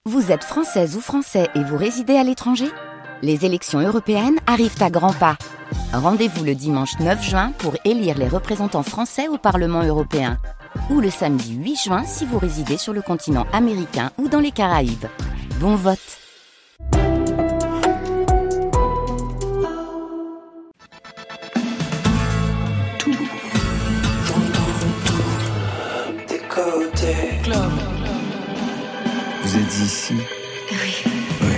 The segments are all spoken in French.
Vous êtes française ou français et vous résidez à l'étranger ? Les élections européennes arrivent à grands pas. Rendez-vous le dimanche 9 juin pour élire les représentants français au Parlement européen. Ou le samedi 8 juin si vous résidez sur le continent américain ou dans les Caraïbes. Bon vote! Vous êtes ici ? Oui.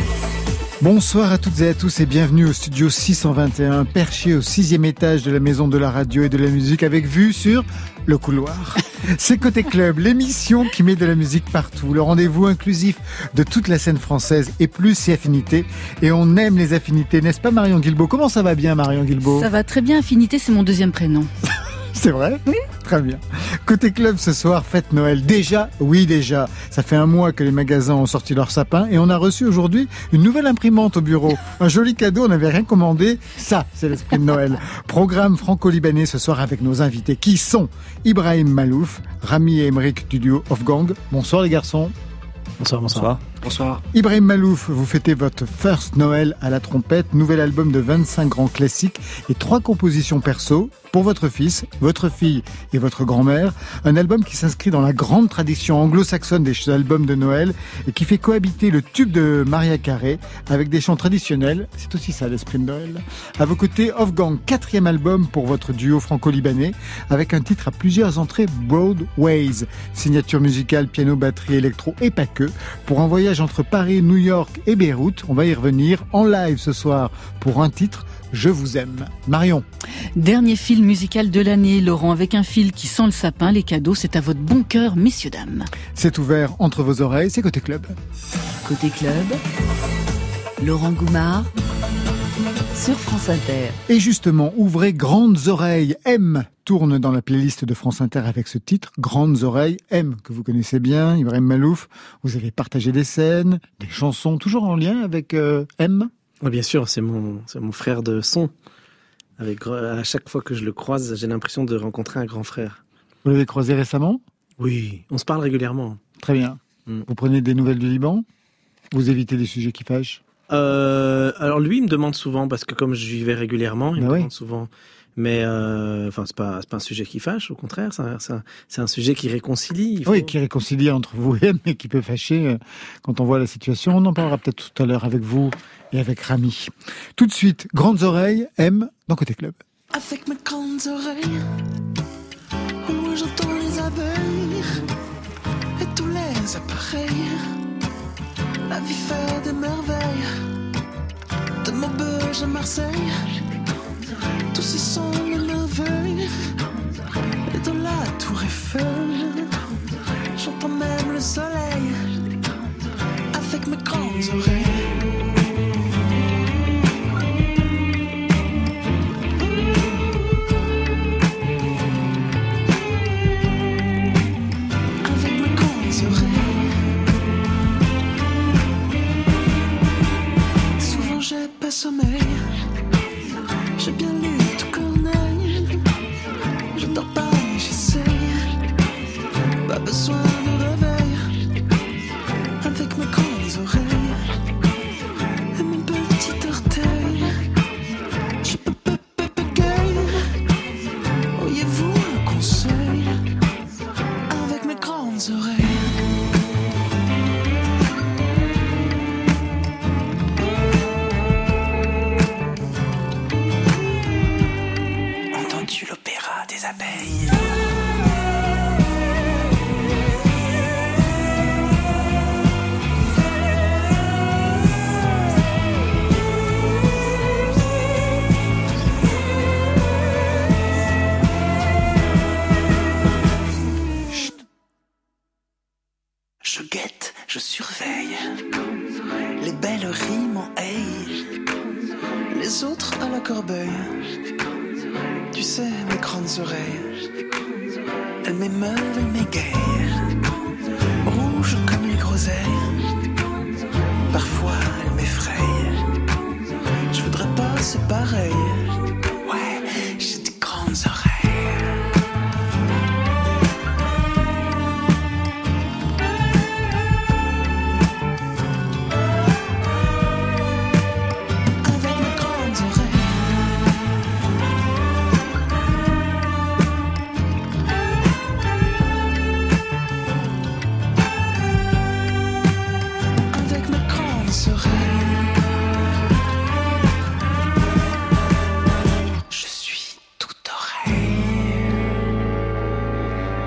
Bonsoir à toutes et à tous et bienvenue au studio 621, perché au 6e étage de la Maison de la Radio et de la Musique avec vue sur le couloir. C'est Côté Club, l'émission qui met de la musique partout, le rendez-vous inclusif de toute la scène française et plus si affinités. Et on aime les affinités, n'est-ce pas Marion Guilbault ? Comment ça va bien Marion Guilbault ? Ça va très bien, affinité c'est mon deuxième prénom. C'est vrai ? Oui. Très bien. Côté Club ce soir, fête Noël. Déjà, oui déjà, ça fait un mois que les magasins ont sorti leur sapin et on a reçu aujourd'hui une nouvelle imprimante au bureau. Un joli cadeau, on n'avait rien commandé. Ça, c'est l'esprit de Noël. Programme franco-libanais ce soir avec nos invités qui sont Ibrahim Malouf, Rami et Emric du duo Off Gang. Bonsoir les garçons. Bonsoir. Ibrahim Malouf, vous fêtez votre first Noël à la trompette, nouvel album de 25 grands classiques et 3 compositions perso pour votre fils, votre fille et votre grand-mère. Un album qui s'inscrit dans la grande tradition anglo-saxonne des albums de Noël et qui fait cohabiter le tube de Mariah Carey avec des chants traditionnels. C'est aussi ça l'esprit de Noël. À vos côtés, Off Gang, 4e album pour votre duo franco-libanais avec un titre à plusieurs entrées Broadways. Signature musicale, piano, batterie, électro et pas que. Pour un voyage entre Paris, New York et Beyrouth. On va y revenir en live ce soir pour un titre, Je vous aime. Marion. Dernier film musical de l'année, Laurent, avec un fil qui sent le sapin. Les cadeaux, c'est à votre bon cœur, messieurs, dames. C'est ouvert entre vos oreilles, c'est Côté Club. Côté Club, Laurent Goumard sur France Inter. Et justement, ouvrez grandes oreilles. M tourne dans la playlist de France Inter avec ce titre, Grandes oreilles. M, que vous connaissez bien, Ibrahim Malouf. Vous avez partagé des scènes, des chansons, toujours en lien avec M. Oui, bien sûr, c'est mon frère de son. À chaque fois que je le croise, j'ai l'impression de rencontrer un grand frère. Vous l'avez croisé récemment ? Oui, on se parle régulièrement. Très bien. Vous prenez des nouvelles du Liban ? Vous évitez les sujets qui fâchent ? Alors lui, il me demande souvent, parce que comme je y vais régulièrement, il me demande souvent. Mais c'est pas un sujet qui fâche, au contraire, c'est un sujet qui réconcilie. Oui, qui réconcilie entre vous et M, mais qui peut fâcher quand on voit la situation. On en parlera peut-être tout à l'heure avec vous et avec Rami. Tout de suite, Grandes oreilles, M, dans Côté Club. Avec mes grandes oreilles, au loin j'entends les abeilles et tous les appareils. La vie fait des merveilles, de Maubeuge à Marseille, tous y sont les merveilles. Et dans la tour Eiffel, j'entends même le soleil, avec mes grandes oreilles. J'ai pas sommeil, j'ai bien lu tout Corneille. Je dors pas mais j'essaye, pas besoin de réveil. Avec mes grandes oreilles et mon petit orteil, je peux pas bagaille. Auriez-vous un conseil avec mes grandes oreilles? L'opéra des abeilles. Chut. Je guette, je surveille les belles rimes en haie, les autres à la corbeille. Tu sais, mes grandes oreilles, elles m'émeuvent, elles m'égayent, rouges comme les groseilles, parfois elles m'effrayent. Je voudrais pas, c'est pareil, ouais, j'ai des grandes oreilles.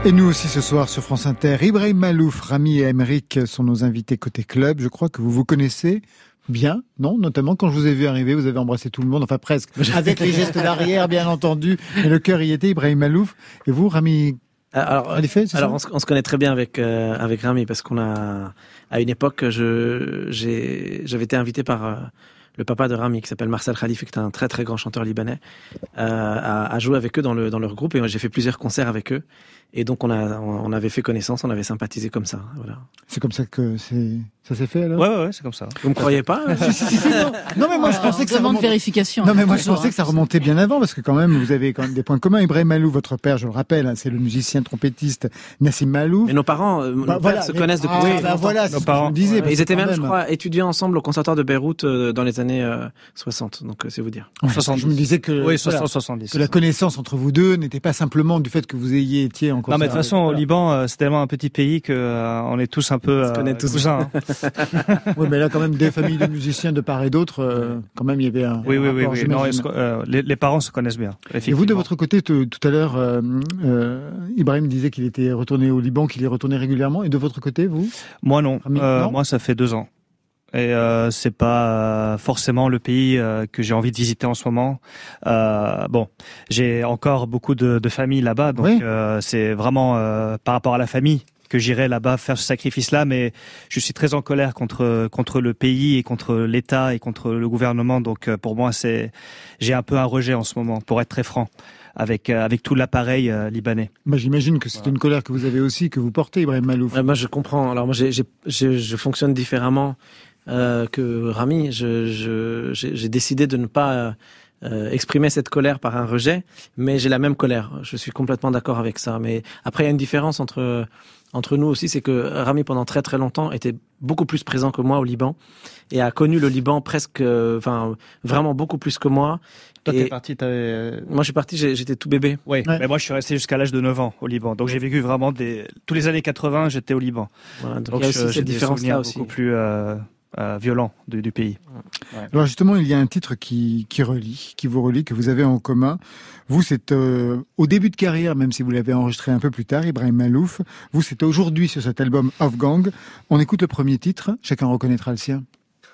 Et nous aussi ce soir sur France Inter, Ibrahim Malouf, Rami et Aymeric sont nos invités côté club. Je crois que vous vous connaissez bien, non? Notamment quand je vous ai vu arriver, vous avez embrassé tout le monde, enfin presque, avec les gestes d'arrière bien entendu, mais le cœur y était. Ibrahim Malouf. Et vous, Rami? Alors, on se connaît très bien avec Rami parce qu'on a, à une époque, j'avais été invité par le papa de Rami qui s'appelle Marcel Khalifi, qui est un très très grand chanteur libanais, à jouer avec eux dans leur groupe, et moi, j'ai fait plusieurs concerts avec eux. Et donc on avait fait connaissance, on avait sympathisé comme ça. Voilà. C'est comme ça que ça s'est fait alors? Ouais, c'est comme ça. Vous me croyez pas? Si, non, mais moi je pensais que ça demande vérification. Non, mais moi je pensais que ça remontait bien avant, parce que quand même vous avez quand même des points communs. Ibrahim Malouf, votre père, je le rappelle, c'est le musicien trompettiste Nassim Malouf. Mais nos parents se connaissent depuis très longtemps. Voilà, nos parents disaient. Ils étaient même, je crois, étudiants ensemble au conservatoire de Beyrouth dans les années 60. Donc c'est vous dire. 70. Je me disais que 70. Que la connaissance entre vous deux n'était pas simplement du fait que vous été en non, mais de toute façon, au Liban, c'est tellement un petit pays que on est tous un peu cousins. Oui, mais là, quand même, des familles de musiciens de part et d'autre, quand même, il y avait un. Oui. Non, les parents se connaissent bien. Et vous, de votre côté, tout à l'heure, Ibrahim disait qu'il était retourné au Liban, qu'il y retournait régulièrement. Et de votre côté, vous? Moi, non. Moi, ça fait 2 ans. Et c'est pas forcément le pays que j'ai envie de visiter en ce moment. Bon, j'ai encore beaucoup de famille là-bas, donc oui. C'est vraiment par rapport à la famille que j'irai là-bas faire ce sacrifice-là, mais je suis très en colère contre le pays et contre l'État et contre le gouvernement. Donc pour moi, j'ai un peu un rejet en ce moment, pour être très franc, avec tout l'appareil libanais. Bah, j'imagine que c'est une colère que vous avez aussi, que vous portez, Ibrahim Malouf. Moi, je comprends. Alors moi, je fonctionne différemment que Rami. J'ai décidé de ne pas exprimer cette colère par un rejet, mais j'ai la même colère. Je suis complètement d'accord avec ça. Mais après, il y a une différence entre nous aussi, c'est que Rami, pendant très très longtemps, était beaucoup plus présent que moi au Liban et a connu le Liban presque, vraiment beaucoup plus que moi. Toi, t'es parti, Moi, je suis parti, j'étais tout bébé. Oui, ouais. Mais moi, je suis resté jusqu'à l'âge de 9 ans au Liban. Donc, j'ai vécu vraiment tous les années 80, j'étais au Liban. Voilà, donc il y a aussi cette différence-là aussi. Beaucoup plus violent du pays. Ouais. Alors justement, il y a un titre qui vous relie, que vous avez en commun. Vous, c'est au début de carrière, même si vous l'avez enregistré un peu plus tard, Ibrahim Malouf. Vous, c'est aujourd'hui sur cet album Off Gang. On écoute le premier titre, chacun reconnaîtra le sien.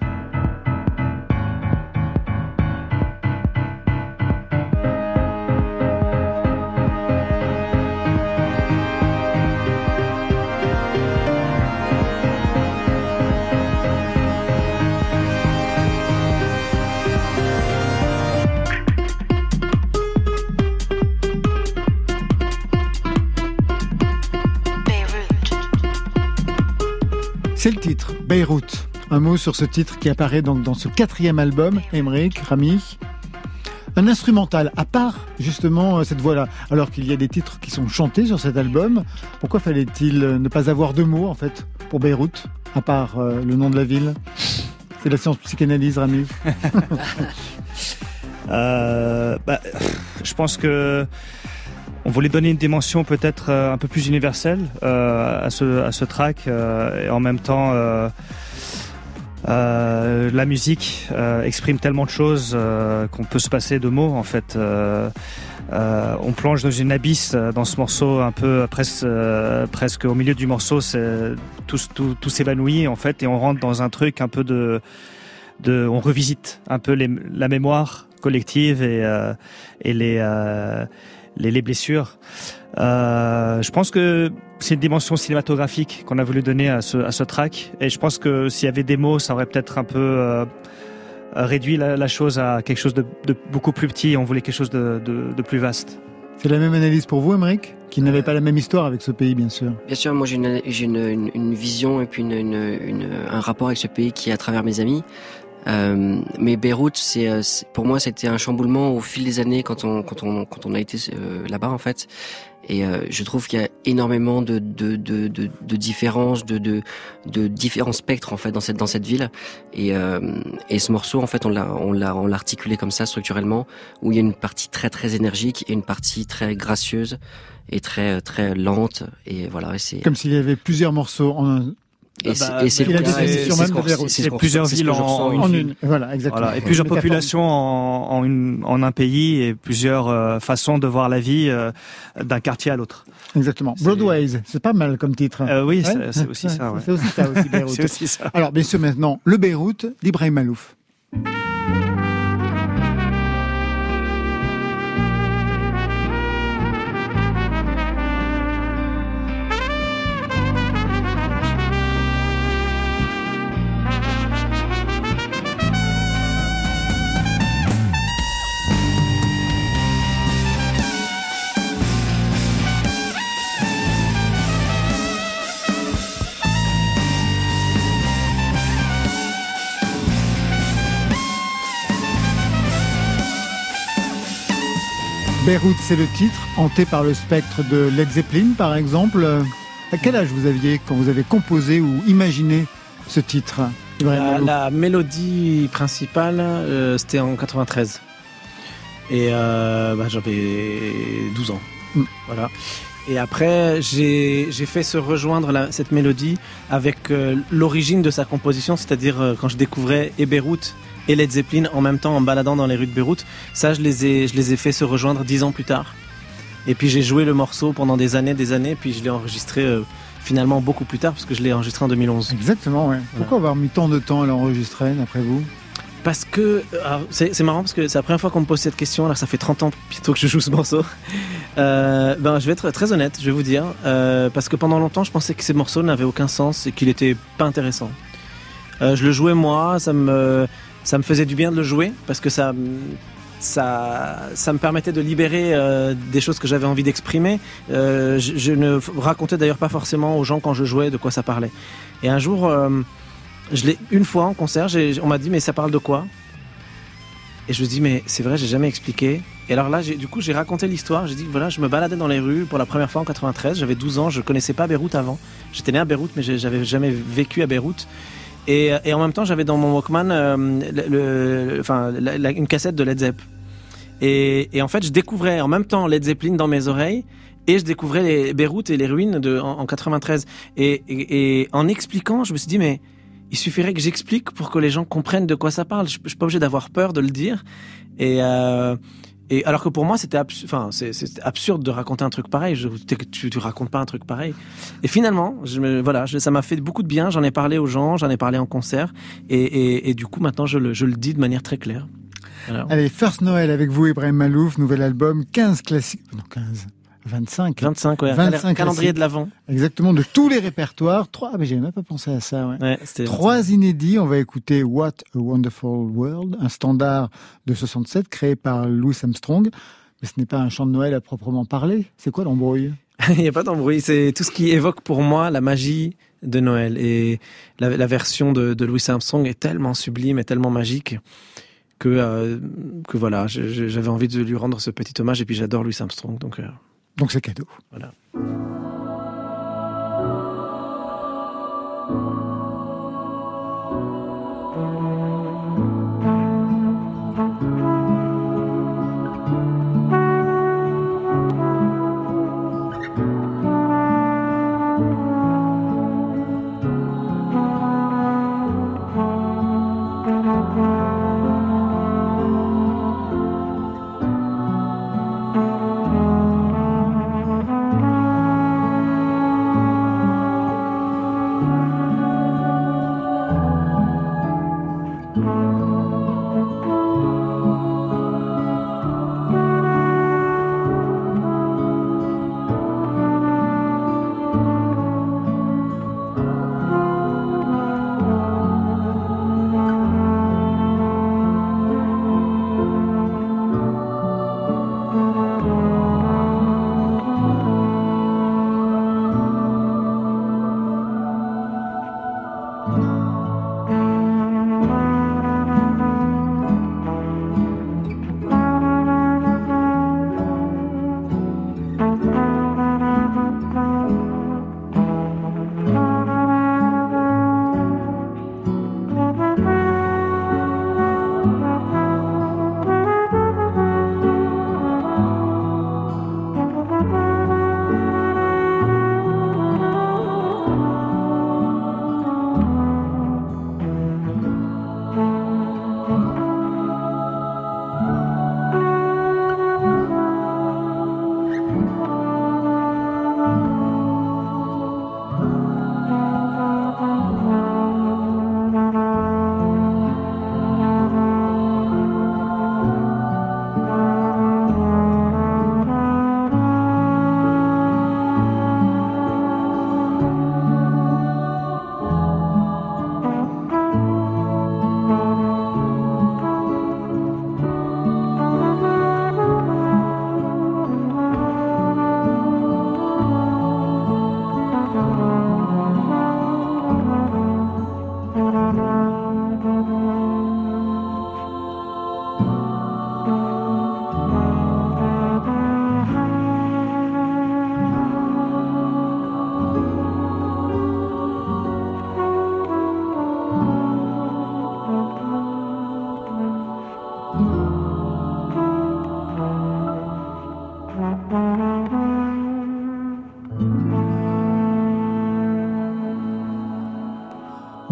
C'est le titre, Beyrouth. Un mot sur ce titre qui apparaît donc dans ce 4e album, Aymeric, Rami. Un instrumental, à part justement cette voix-là. Alors qu'il y a des titres qui sont chantés sur cet album, pourquoi fallait-il ne pas avoir de mots en fait pour Beyrouth, à part le nom de la ville? C'est la science psychanalyse, Rami. Je pense que on voulait donner une dimension peut-être un peu plus universelle à ce track et en même temps la musique exprime tellement de choses qu'on peut se passer de mots en fait. On plonge dans une abysse dans ce morceau un peu presque au milieu du morceau, tout s'évanouit en fait et on rentre dans un truc un peu on revisite un peu la mémoire collective et les blessures. Je pense que c'est une dimension cinématographique qu'on a voulu donner à ce track et je pense que s'il y avait des mots, ça aurait peut-être un peu réduit la chose à quelque chose de beaucoup plus petit. On voulait quelque chose de plus vaste. C'est la même analyse pour vous, Aymeric, qui n'avait pas la même histoire avec ce pays, bien sûr. Bien sûr, moi j'ai une vision et puis un rapport avec ce pays qui est à travers mes amis. Mais Beyrouth, pour moi, c'était un chamboulement au fil des années quand on a été là-bas en fait. Et je trouve qu'il y a énormément de différences, de différents spectres en fait dans cette ville. Et ce morceau, en fait, on l'a articulé comme ça structurellement, où il y a une partie très très énergique et une partie très gracieuse et très très lente. Et voilà. Et c'est comme s'il y avait plusieurs morceaux Et c'est il a des décisions même de Beyrouth. C'est plusieurs villes en une. Voilà, exactement. Voilà, et plusieurs populations en un pays et plusieurs façons de voir la vie d'un quartier à l'autre. Exactement. Broadways, c'est pas mal comme titre. Oui, ouais, c'est aussi ça. Ouais. C'est aussi ça, Beyrouth. C'est aussi ça. Alors, bien sûr, maintenant, le Beyrouth d'Ibrahim Malouf. Beyrouth, c'est le titre, hanté par le spectre de Led Zeppelin, par exemple. À quel âge vous aviez quand vous avez composé ou imaginé ce titre, la mélodie principale, c'était en 93. Et j'avais 12 ans. Voilà. Et après, j'ai fait se rejoindre cette mélodie avec l'origine de sa composition, c'est-à-dire quand je découvrais Beyrouth et Led Zeppelin en même temps en baladant dans les rues de Beyrouth. Ça, je les ai fait se rejoindre 10 ans plus tard. Et puis j'ai joué le morceau pendant des années, puis je l'ai enregistré finalement beaucoup plus tard, parce que je l'ai enregistré en 2011. Exactement, ouais. Pourquoi avoir mis tant de temps à l'enregistrer, d'après vous ? Parce que, c'est marrant, parce que c'est la première fois qu'on me pose cette question, alors ça fait 30 ans bientôt que je joue ce morceau. Je vais être très honnête, je vais vous dire, parce que pendant longtemps, je pensais que ces morceaux n'avaient aucun sens et qu'il était pas intéressant. Je le jouais moi, ça me faisait du bien de le jouer, parce que ça me permettait de libérer des choses que j'avais envie d'exprimer. Je ne racontais d'ailleurs pas forcément aux gens quand je jouais de quoi ça parlait. Et un jour, une fois en concert, on m'a dit mais ça parle de quoi ? Et je me dis mais c'est vrai, j'ai jamais expliqué. Et alors là, j'ai raconté l'histoire. J'ai dit voilà, je me baladais dans les rues pour la première fois en 93. J'avais 12 ans, je connaissais pas Beyrouth avant. J'étais né à Beyrouth, mais j'avais jamais vécu à Beyrouth. Et en même temps, j'avais dans mon Walkman une cassette de Led Zeppelin. Et en fait, je découvrais en même temps Led Zeppelin dans mes oreilles, et je découvrais les Beyrouth et les ruines en 93. Et en expliquant, je me suis dit, mais il suffirait que j'explique pour que les gens comprennent de quoi ça parle. Je suis pas obligé d'avoir peur de le dire. Et alors que pour moi, c'était absurde de raconter un truc pareil. Tu racontes pas un truc pareil. Et finalement, ça m'a fait beaucoup de bien. J'en ai parlé aux gens, j'en ai parlé en concert. Et du coup, maintenant, je le dis de manière très claire. Alors. Allez, First Noël avec vous, Ibrahim Malouf, nouvel album, 15 classiques. Non, 15. 25, ouais. 25 calendrier de l'Avent. Exactement, de tous les répertoires. 3, mais j'avais même pas pensé à ça, ouais. Ouais, 3 inédits. On va écouter What a Wonderful World, un standard de 67 créé par Louis Armstrong. Mais ce n'est pas un chant de Noël à proprement parler. C'est quoi l'embrouille ? Il n'y a pas d'embrouille. C'est tout ce qui évoque pour moi la magie de Noël. Et la version de Louis Armstrong est tellement sublime et tellement magique que voilà, j'avais envie de lui rendre ce petit hommage. Et puis j'adore Louis Armstrong, donc c'est cadeau. Voilà.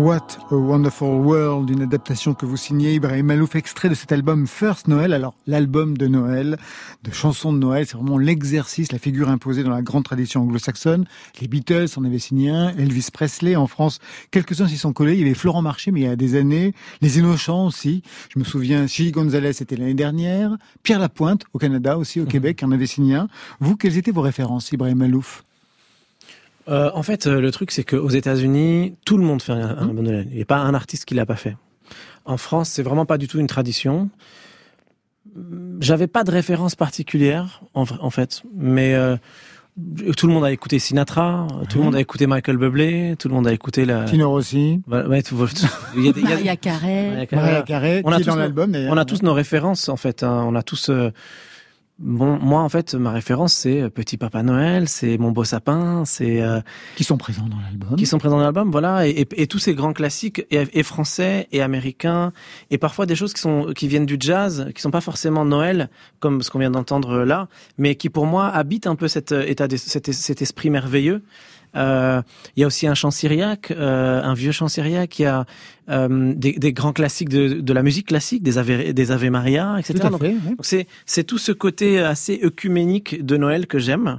What a Wonderful World, une adaptation que vous signez Ibrahim Malouf, extrait de cet album First Noel. Alors, l'album de Noël, de chansons de Noël, c'est vraiment l'exercice, la figure imposée dans la grande tradition anglo-saxonne. Les Beatles en avaient signé un, Elvis Presley en France, quelques-uns s'y sont collés. Il y avait Florent Marché, mais il y a des années. Les Innocents aussi. Je me souviens, Chili Gonzalez, c'était l'année dernière. Pierre Lapointe, au Canada aussi, au Québec, en avait signé un. Vous, quelles étaient vos références, Ibrahim Malouf? En fait, le truc, c'est qu'aux États-Unis, tout le monde fait un album de Noël. Il n'y a pas un artiste qui l'a pas fait. En France, c'est vraiment pas du tout une tradition. J'avais pas de référence particulière, en fait, mais tout le monde a écouté Sinatra, tout le monde a écouté Michael Bublé, tout le monde a écouté Tino Rossi, Mariah Carey, qui est dans l'album. On a tous nos références, en fait. On a tous. Bon, moi, en fait, ma référence, c'est Petit Papa Noël, c'est Mon Beau Sapin, c'est qui sont présents dans l'album. Qui sont présents dans l'album, voilà, et tous ces grands classiques, et français, et américains, et parfois des choses qui viennent du jazz, qui sont pas forcément Noël, comme ce qu'on vient d'entendre là, mais qui pour moi habitent un peu cet esprit merveilleux. Il y a aussi un chant syriaque, un vieux chant syriaque. Il y a des grands classiques de la musique classique, des Ave Maria, etc. Tout à fait, oui. Donc c'est tout ce côté assez œcuménique de Noël que j'aime.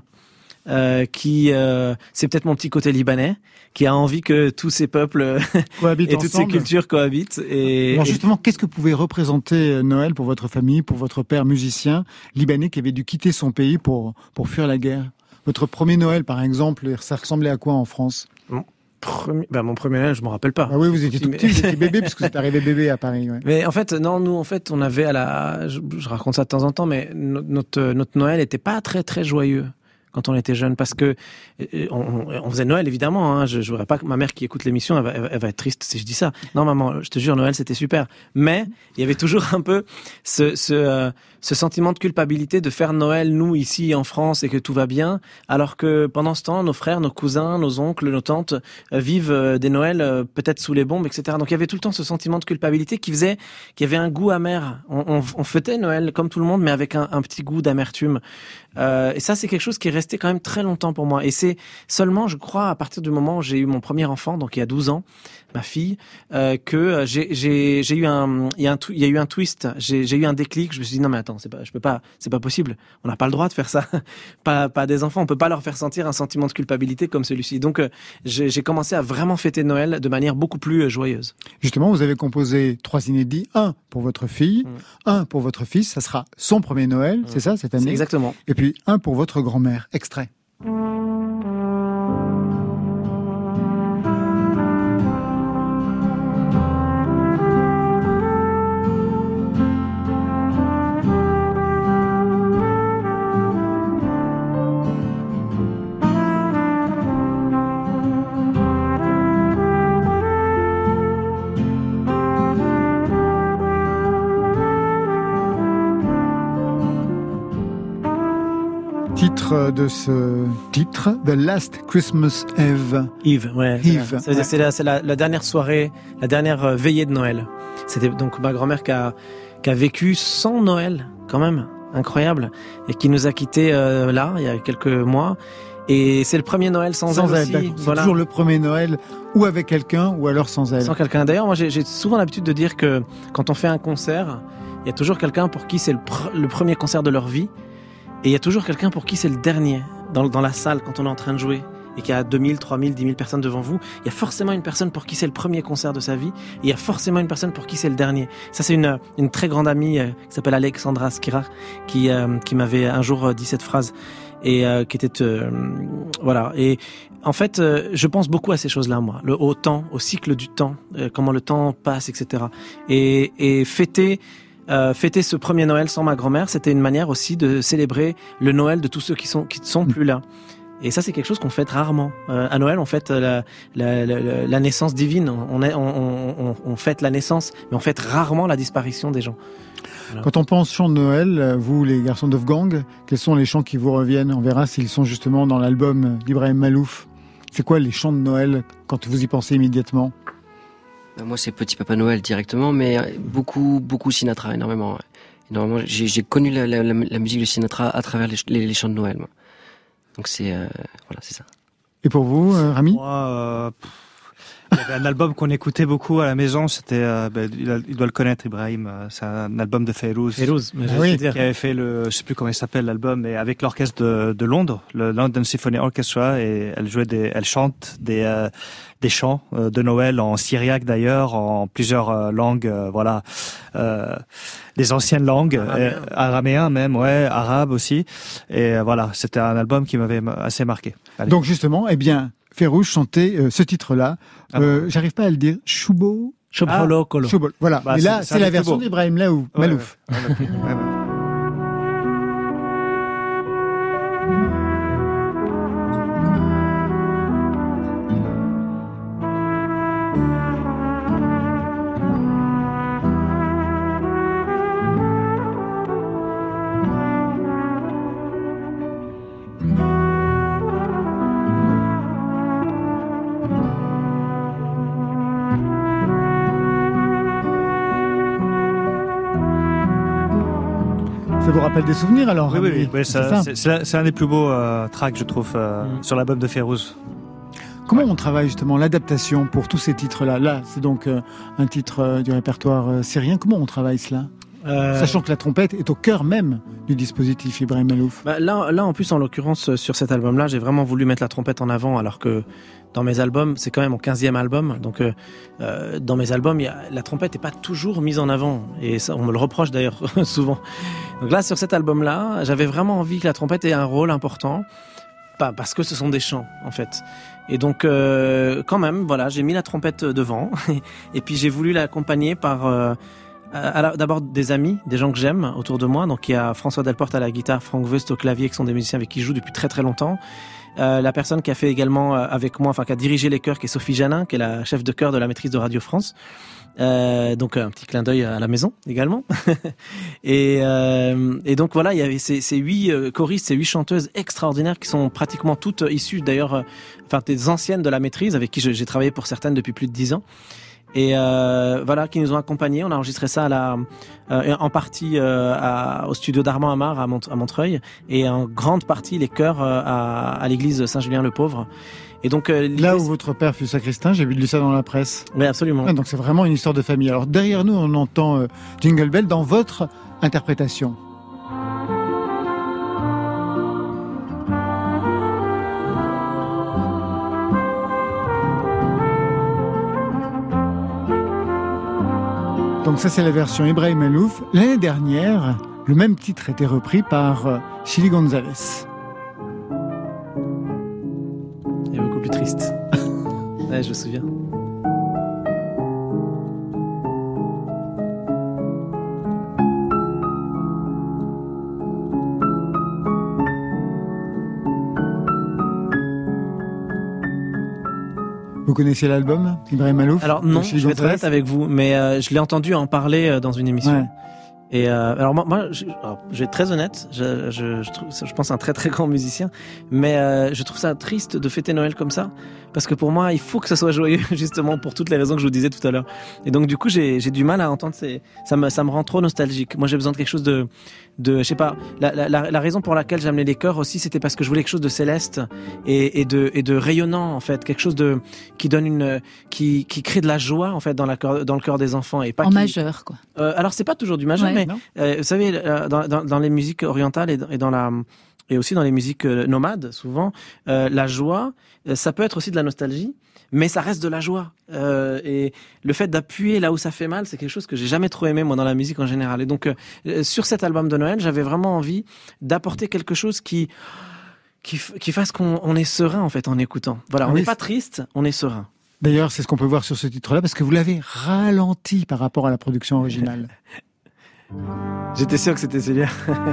C'est peut-être mon petit côté libanais qui a envie que tous ces peuples cohabitent et toutes ces cultures cohabitent. Alors justement, qu'est-ce que pouvait représenter Noël pour votre famille, pour votre père musicien libanais qui avait dû quitter son pays pour fuir la guerre? Votre premier Noël, par exemple, ça ressemblait à quoi en France? Mon premier Noël, je m'en rappelle pas. Ah oui, vous étiez tout petit, vous étiez bébé, puisque vous êtes arrivé bébé à Paris. Ouais. Mais en fait, non, nous, en fait, on avait je raconte ça de temps en temps, mais notre Noël était pas très, très joyeux quand on était jeune, parce que on faisait Noël, évidemment, hein. Je voudrais pas que ma mère qui écoute l'émission, elle va être triste si je dis ça. Non, maman, je te jure, Noël, c'était super. Mais il y avait toujours un peu ce sentiment de culpabilité de faire Noël, nous, ici, en France, et que tout va bien, alors que pendant ce temps, nos frères, nos cousins, nos oncles, nos tantes vivent des Noëls peut-être sous les bombes, etc. Donc il y avait tout le temps ce sentiment de culpabilité qui faisait qu'il y avait un goût amer. On fêtait Noël comme tout le monde, mais avec un petit goût d'amertume. Et ça, c'est quelque chose qui est resté quand même très longtemps pour moi. Et c'est seulement, je crois, à partir du moment où j'ai eu mon premier enfant, donc il y a 12 ans, ma fille, que j'ai eu il y a eu un twist. J'ai eu un déclic. Je me suis dit non mais attends, c'est pas possible. On n'a pas le droit de faire ça. pas des enfants. On peut pas leur faire sentir un sentiment de culpabilité comme celui-ci. Donc j'ai commencé à vraiment fêter Noël de manière beaucoup plus joyeuse. Justement, vous avez composé 3 inédits, un pour votre fille, un pour votre fils. Ça sera son premier Noël, c'est ça cette année? C'est exactement. Et puis un pour votre grand-mère. Extrait. De ce titre, The Last Christmas Eve. Eve, ouais. Eve, c'est la dernière soirée, la dernière veillée de Noël. C'était donc ma grand-mère qui a vécu sans Noël, quand même, incroyable, et qui nous a quittés là, il y a quelques mois. Et c'est le premier Noël sans elle aussi. C'est toujours le premier Noël, ou avec quelqu'un, ou alors sans elle. Sans quelqu'un. D'ailleurs, moi, j'ai souvent l'habitude de dire que quand on fait un concert, il y a toujours quelqu'un pour qui c'est le premier concert de leur vie. Et il y a toujours quelqu'un pour qui c'est le dernier dans la salle quand on est en train de jouer et qu'il y a 2000, 3000, 10 000 personnes devant vous. Il y a forcément une personne pour qui c'est le premier concert de sa vie et il y a forcément une personne pour qui c'est le dernier. Ça, c'est une très grande amie qui s'appelle Alexandra Skirar qui m'avait un jour dit cette phrase et qui était voilà. Et en fait, je pense beaucoup à ces choses-là, moi. Au temps, au cycle du temps, comment le temps passe, etc. Et fêter ce premier Noël sans ma grand-mère, c'était une manière aussi de célébrer le Noël de tous ceux qui ne sont plus là. Et ça, c'est quelque chose qu'on fête rarement. À Noël, on fête la naissance divine. On fête la naissance, mais on fête rarement la disparition des gens. Voilà. Quand on pense chant de Noël, vous, les garçons de Wolfgang, quels sont les chants qui vous reviennent? On verra s'ils sont justement dans l'album d'Ibrahim Malouf. C'est quoi les chants de Noël quand vous y pensez immédiatement? Moi, c'est Petit Papa Noël directement, mais beaucoup Sinatra, énormément. Ouais. Énormément. J'ai connu la musique de Sinatra à travers les chants de Noël. Moi. Donc c'est voilà, c'est ça. Et pour vous, Rami? Moi, Il y avait un album qu'on écoutait beaucoup à la maison, c'était, il doit le connaître, Ibrahim, c'est un album de Fayrouz. Fayrouz, mais qui avait fait je sais plus comment il s'appelle l'album, mais avec l'orchestre de Londres, le London Symphony Orchestra, et elle chante des chants de Noël en syriaque d'ailleurs, en plusieurs langues, des anciennes langues, araméen même, ouais, arabe aussi, et voilà, c'était un album qui m'avait assez marqué. Allez. Donc justement, Fayrouz chantait ce titre-là. J'arrive pas à le dire. Choubo. Chobrolo Kolo. Voilà. Mais là, c'est la version d'Ibrahim Malouf. Ouais. Ça vous rappelle des souvenirs alors? Oui, c'est un des plus beaux tracks, je trouve, sur l'album de Fayrouz. Comment on travaille justement l'adaptation pour tous ces titres-là? Là, c'est donc un titre du répertoire syrien. Comment on travaille cela? Sachant que la trompette est au cœur même du dispositif, Ibrahim Malouf. Là, en plus, en l'occurrence, sur cet album-là, j'ai vraiment voulu mettre la trompette en avant, alors que dans mes albums, c'est quand même mon 15e album. Donc, dans mes albums, la trompette n'est pas toujours mise en avant. Et ça, on me le reproche d'ailleurs souvent. Donc là, sur cet album-là, j'avais vraiment envie que la trompette ait un rôle important. Parce que ce sont des chants, en fait. Et donc, quand même, voilà, j'ai mis la trompette devant. Et puis, j'ai voulu l'accompagner par... d'abord des amis, des gens que j'aime autour de moi. Donc il y a François Delporte à la guitare, Franck Weust au clavier, qui sont des musiciens avec qui je joue depuis très très longtemps. La personne qui a fait également avec moi, qui a dirigé les chœurs, qui est Sophie Janin, qui est la chef de chœur de la maîtrise de Radio France. Donc un petit clin d'œil à la maison également. et donc voilà, il y avait ces 8 choristes, ces 8 chanteuses extraordinaires qui sont pratiquement toutes issues d'ailleurs, des anciennes de la maîtrise, avec qui j'ai travaillé pour certaines depuis plus de 10 ans. Et voilà, qui nous ont accompagnés. On a enregistré ça en partie au studio d'Armand Amar à Montreuil, et en grande partie les chœurs à l'église Saint-Julien-le-Pauvre. Et donc là où votre père fut sacristain, j'ai lu ça dans la presse. Oui, absolument. Ouais, donc c'est vraiment une histoire de famille. Alors derrière nous, on entend Jingle Bell dans votre interprétation. Donc ça, c'est la version Ibrahim Malouf. L'année dernière, le même titre était repris par Chili González. Il est beaucoup plus triste. Ouais, je me souviens. Vous connaissiez l'album, Ibrahim Malouf? Alors non, je vais être honnête avec vous, mais je l'ai entendu en parler dans une émission. Ouais. Et alors moi, je vais être très honnête. Je pense un très très grand musicien, mais je trouve ça triste de fêter Noël comme ça, parce que pour moi, il faut que ça soit joyeux, justement pour toutes les raisons que je vous disais tout à l'heure. Et donc du coup, j'ai du mal à entendre ça me rend trop nostalgique. Moi, j'ai besoin de quelque chose de je sais pas. La raison pour laquelle j'ai amené les chœurs aussi, c'était parce que je voulais quelque chose de céleste et de rayonnant, en fait, quelque chose qui donne qui crée de la joie, en fait, dans le cœur des enfants, et pas majeur, quoi. Alors c'est pas toujours du majeur, mais vous savez, dans les musiques orientales et aussi dans les musiques nomades, souvent, la joie, ça peut être aussi de la nostalgie, mais ça reste de la joie. Et le fait d'appuyer là où ça fait mal, c'est quelque chose que j'ai jamais trop aimé, moi, dans la musique en général. Et donc, sur cet album de Noël, j'avais vraiment envie d'apporter quelque chose qui fasse qu'on est serein, en fait, en écoutant. Voilà, on n'est pas triste, on est serein. D'ailleurs, c'est ce qu'on peut voir sur ce titre-là, parce que vous l'avez ralenti par rapport à la production originale. J'étais sûr que c'était celui-là.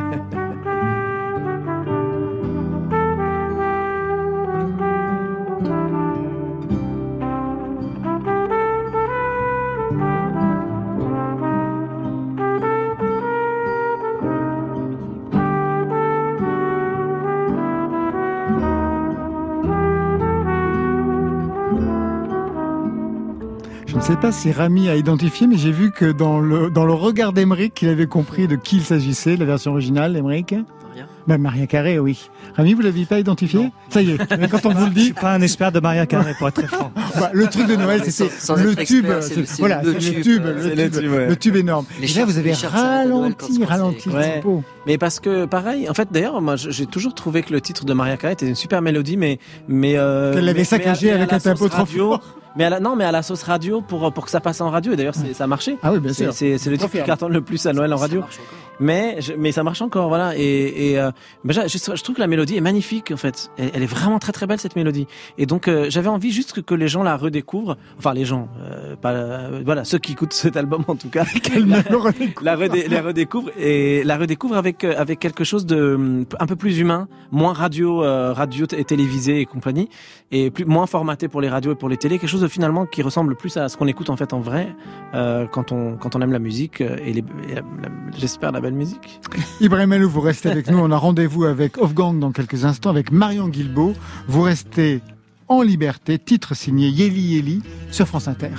Je ne sais pas si Rami a identifié, mais j'ai vu que dans le regard d'Emeric, il avait compris de qui il s'agissait, la version originale, Emeric. Maria Carré, oui. Rami, vous l'aviez pas identifié? Ça y est, quand on vous le Je dit. suis pas un expert de Maria Carré, pour être très franc. Le truc de Noël, c'est le tube. Voilà, c'est le tube énorme. Et là, vous avez ralenti le tempo. Mais parce que, pareil, en fait, d'ailleurs, moi, j'ai toujours trouvé que le titre de Maria Carré était une super mélodie, mais qu'elle l'avait saccagé avec un tempo trop fort. Mais à la sauce radio pour que ça passe en radio. Et d'ailleurs, ça a marché. Ah oui, bien sûr. C'est le titre qui cartonne le plus à Noël en radio. Mais ça marche encore, voilà. Je trouve que la mélodie est magnifique, en fait. Elle est vraiment très très belle, cette mélodie. Et donc, j'avais envie juste que les gens la redécouvrent. Enfin, les gens, voilà, ceux qui écoutent cet album en tout cas, la redécouvrent avec quelque chose de un peu plus humain, moins radio et télévisé et compagnie, et moins formaté pour les radios et pour les télés, quelque chose de finalement qui ressemble plus à ce qu'on écoute en fait en vrai quand on aime la musique et j'espère la belle musique. Ibrahim Malouf, vous restez avec nous. On a rendez-vous avec Wolfgang dans quelques instants, avec Marion Guilbault. Vous restez en liberté, titre signé Yéli Yéli sur France Inter.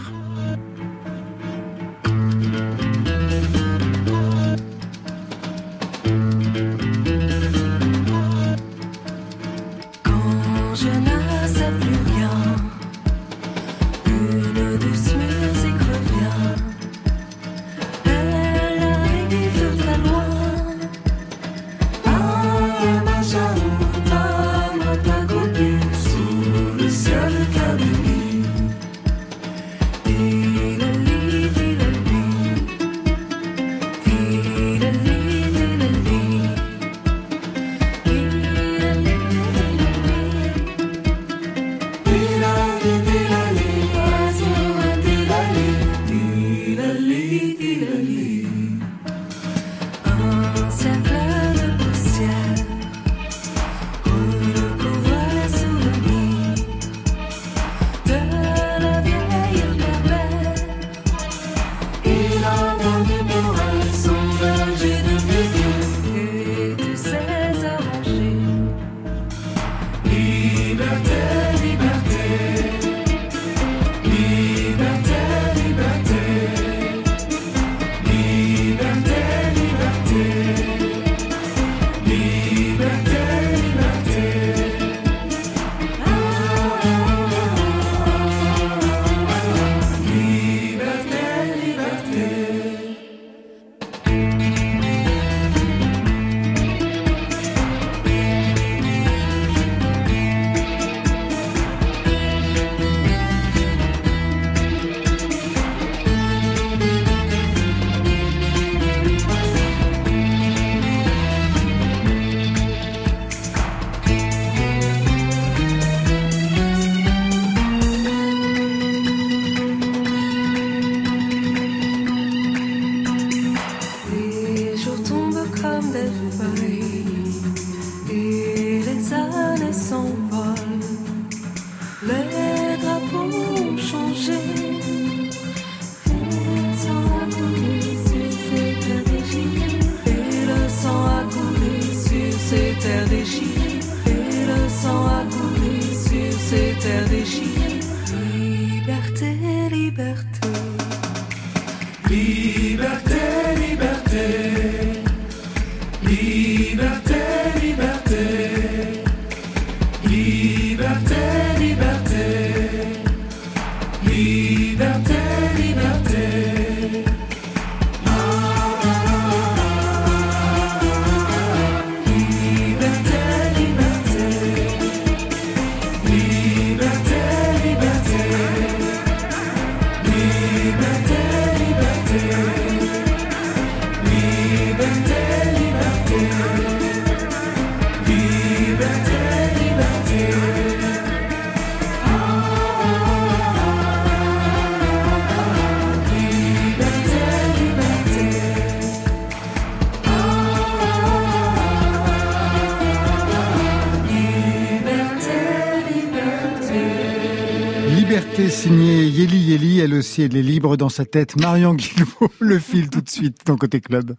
Signé Yéli Yéli, elle aussi elle est libre dans sa tête. Marion Guilbault, le fil tout de suite dans Côté Club.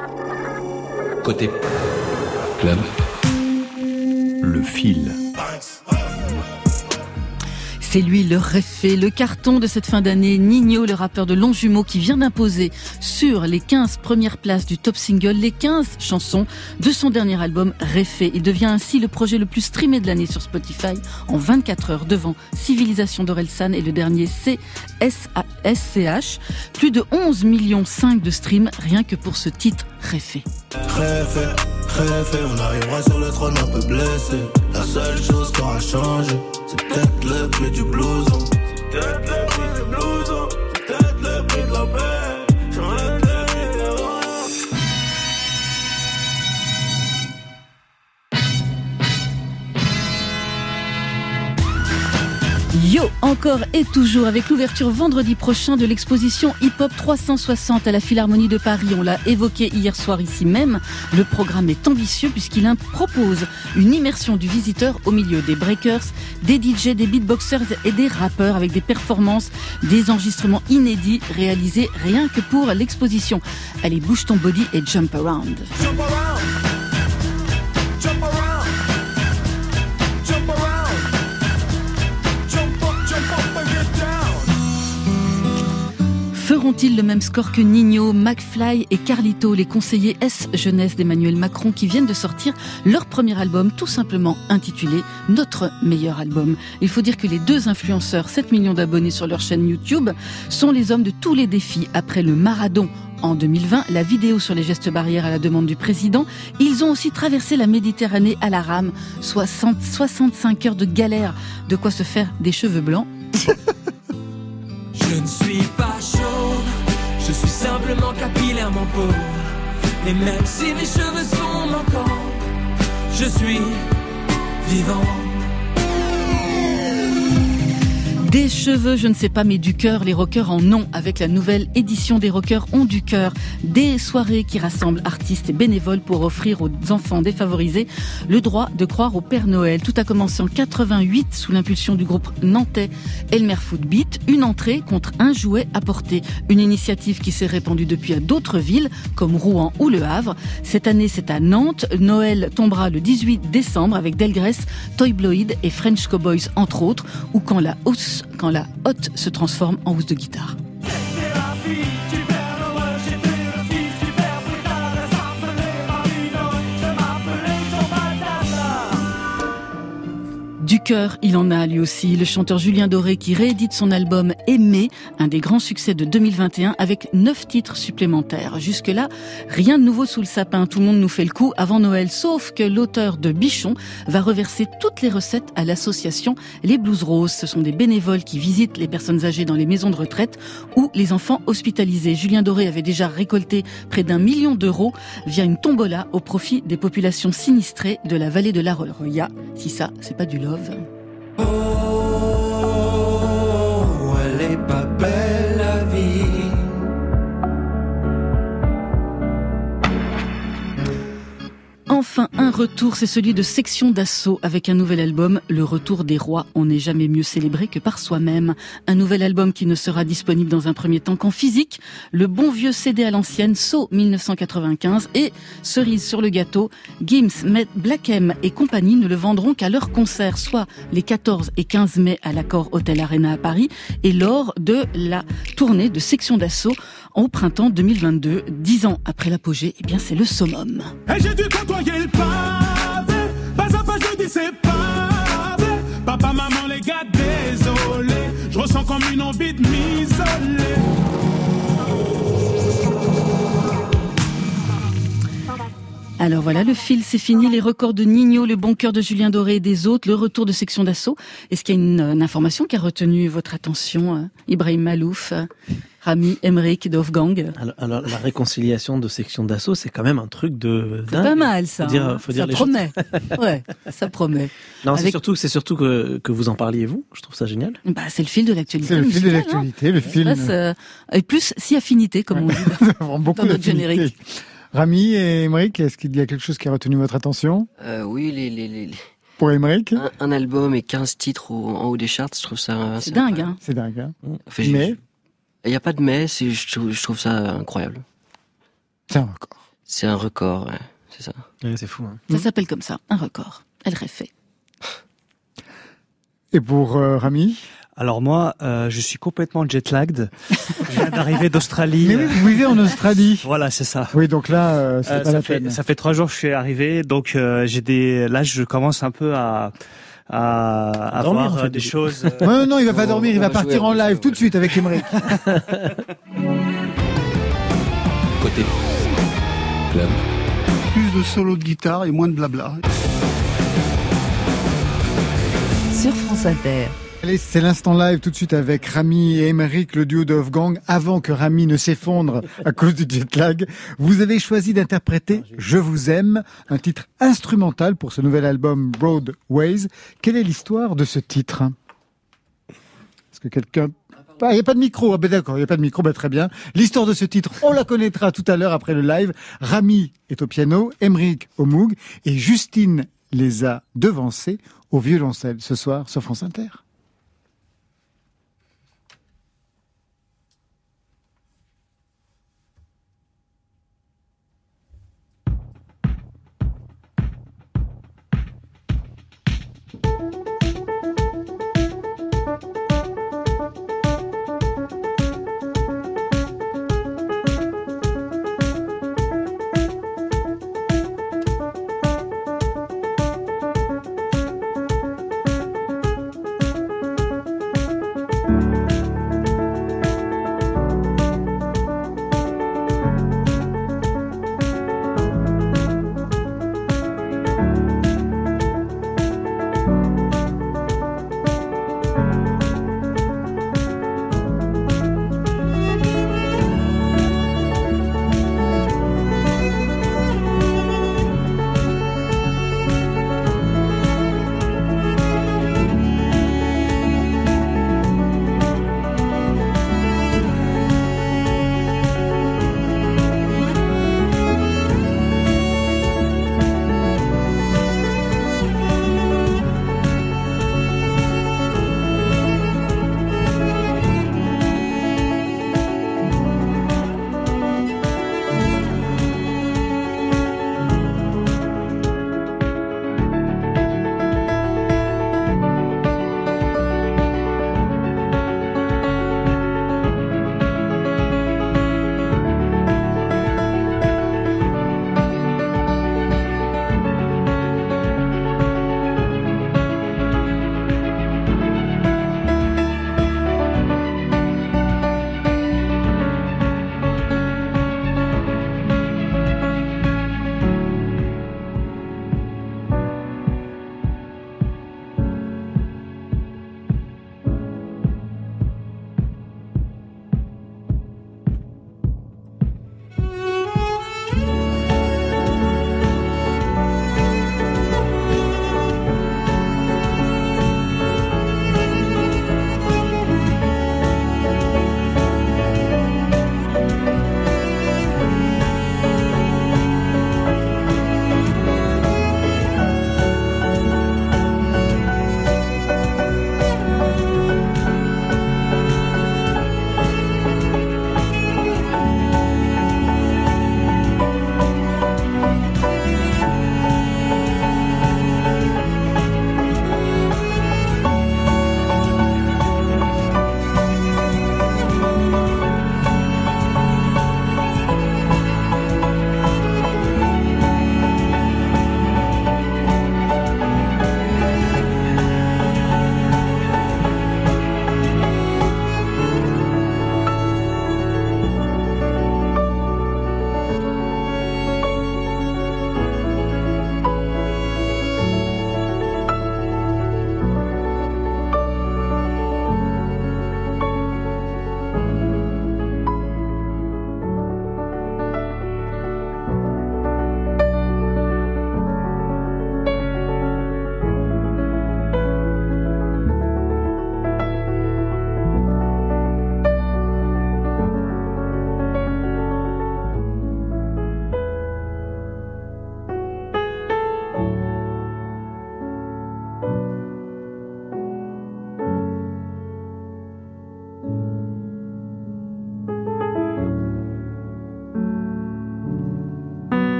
Côté Club, le fil. C'est lui le réfé, le carton de cette fin d'année. Ninho, le rappeur de Longjumeau, qui vient d'imposer sur les 15 premières places du top single les 15 chansons de son dernier album Réfé. Il devient ainsi le projet le plus streamé de l'année sur Spotify en 24 heures devant Civilisation d'Orelsan et le dernier SCH. Plus de 11,5 millions de streams rien que pour ce titre Réfé. Réfé, on arrivera sur le trône un peu blessé. La seule chose qui aura changé, c'est peut-être le prix du blouson. C'est peut-être le prix du blouson. C'est peut-être le prix de la paix. J'arrête de Yo, encore et toujours avec l'ouverture vendredi prochain de l'exposition Hip Hop 360 à la Philharmonie de Paris. On l'a évoqué hier soir ici même. Le programme est ambitieux puisqu'il propose une immersion du visiteur au milieu des breakers, des DJ, des beatboxers et des rappeurs avec des performances, des enregistrements inédits réalisés rien que pour l'exposition. Allez, bouge ton body et jump around. jump around. Jump around. Jump around. Jump up and get down. Feront-ils le même score que Ninho, McFly et Carlito, les conseillers S jeunesse d'Emmanuel Macron qui viennent de sortir leur premier album tout simplement intitulé Notre meilleur album. Il faut dire que les deux influenceurs, 7 millions d'abonnés sur leur chaîne YouTube, sont les hommes de tous les défis après le Marathon en 2020, la vidéo sur les gestes barrières à la demande du président. Ils ont aussi traversé la Méditerranée à la rame, 65 heures de galère, de quoi se faire des cheveux blancs. Je ne suis pas chauve, je suis simplement capillairement pauvre. Et même si mes cheveux sont manquants, je suis vivant. Des cheveux, je ne sais pas, mais du cœur, les rockers en ont. Avec la nouvelle édition des rockers ont du cœur. Des soirées qui rassemblent artistes et bénévoles pour offrir aux enfants défavorisés le droit de croire au Père Noël. Tout a commencé en 88 sous l'impulsion du groupe nantais Elmer Footbeat. Une entrée contre un jouet apporté. Une initiative qui s'est répandue depuis à d'autres villes comme Rouen ou Le Havre. Cette année, c'est à Nantes. Noël tombera le 18 décembre avec Delgrès, Toy Bloid et French Cowboys entre autres. Ou quand la hotte se transforme en housse de guitare. Du cœur, il en a lui aussi. Le chanteur Julien Doré qui réédite son album Aimer, un des grands succès de 2021 avec 9 titres supplémentaires. Jusque-là, rien de nouveau sous le sapin. Tout le monde nous fait le coup avant Noël, sauf que l'auteur de Bichon va reverser toutes les recettes à l'association Les Blues Roses. Ce sont des bénévoles qui visitent les personnes âgées dans les maisons de retraite ou les enfants hospitalisés. Julien Doré avait déjà récolté près d'1 million d'euros via une tombola au profit des populations sinistrées de la vallée de la Roya. Si ça, c'est pas du love. Oh, elle est pas belle la vie. Enfin, un retour, c'est celui de Section d'Assaut avec un nouvel album, Le Retour des Rois. On n'est jamais mieux célébré que par soi-même. Un nouvel album qui ne sera disponible dans un premier temps qu'en physique. Le bon vieux CD à l'ancienne, Saut 1995 et cerise sur le gâteau, Gims, Black M et compagnie ne le vendront qu'à leur concert, soit les 14 et 15 mai à l'Accor Hotel Arena à Paris et lors de la tournée de Section d'Assaut au printemps 2022. 10 ans après l'apogée, eh bien c'est le summum. Et j'ai dû côtoyer le pavé, pas à pas je dis c'est pavé. Papa, maman, les gars, désolé, je ressens comme une envie de m'isoler. Alors voilà, le fil c'est fini, les records de Ninho, le bon cœur de Julien Doré et des autres, le retour de Section d'Assaut. Est-ce qu'il y a une information qui a retenu votre attention, Ibrahim Malouf, Rami, Emmerich, Wolfgang? Alors, la réconciliation de Section d'Assaut, c'est quand même un truc de C'est dingue. pas mal ça, faut dire ça les promet. Ouais, ça promet. Non, Avec... c'est surtout que vous en parliez vous, je trouve ça génial. Bah, c'est le fil de l'actualité. C'est le fil de musicale, l'actualité, le film. Et plus si affinité, comme on dit Beaucoup dans notre d'affinité. générique. Rami et Emmerich, est-ce qu'il y a quelque chose qui a retenu votre attention? Oui, Pour Emmerich? un album et 15 titres en haut des charts, je trouve ça... C'est dingue, hein. C'est dingue, hein. Enfin, Mais il n'y a pas de mais, je trouve ça incroyable. c'est un record. C'est un record, ouais, c'est ça. Ouais, c'est fou. Hein. Ça s'appelle comme ça, un record. Elle refait. Et pour Rami? Alors moi, je suis complètement jet-lagged. Je viens d'arriver d'Australie. Mais oui, vous vivez en Australie. Voilà, c'est ça. Oui, donc là, c'est pas la peine. Ça fait 3 jours que je suis arrivé, donc là, je commence un peu à dormir, voir en fait, des choses. Non, il va pas dormir, il va partir en live tout de suite avec Aymeric. Côté club. Plus de solo de guitare et moins de blabla. Sur France Inter. Allez, c'est l'instant live tout de suite avec Rami et Aymeric, le duo de Wolfgang. Avant que Rami ne s'effondre à cause du jet lag, vous avez choisi d'interpréter Je vous aime, un titre instrumental pour ce nouvel album Broadways. Quelle est l'histoire de ce titre? Est-ce que quelqu'un... il n'y a pas de micro. Ah ben d'accord, il n'y a pas de micro, très bien. L'histoire de ce titre, on la connaîtra tout à l'heure après le live. Rami est au piano, Aymeric au moog et Justine les a devancés au violoncelle ce soir sur France Inter.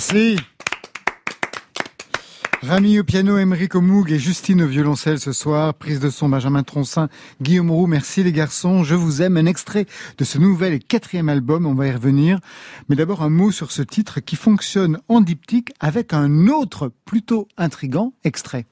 Merci. Rami au piano, Aymeric au moog et Justine au violoncelle ce soir. Prise de son Benjamin Troncin, Guillaume Roux. Merci les garçons. Je vous aime. Un extrait de ce nouvel et 4e album. On va y revenir. Mais d'abord un mot sur ce titre qui fonctionne en diptyque avec un autre plutôt intrigant extrait.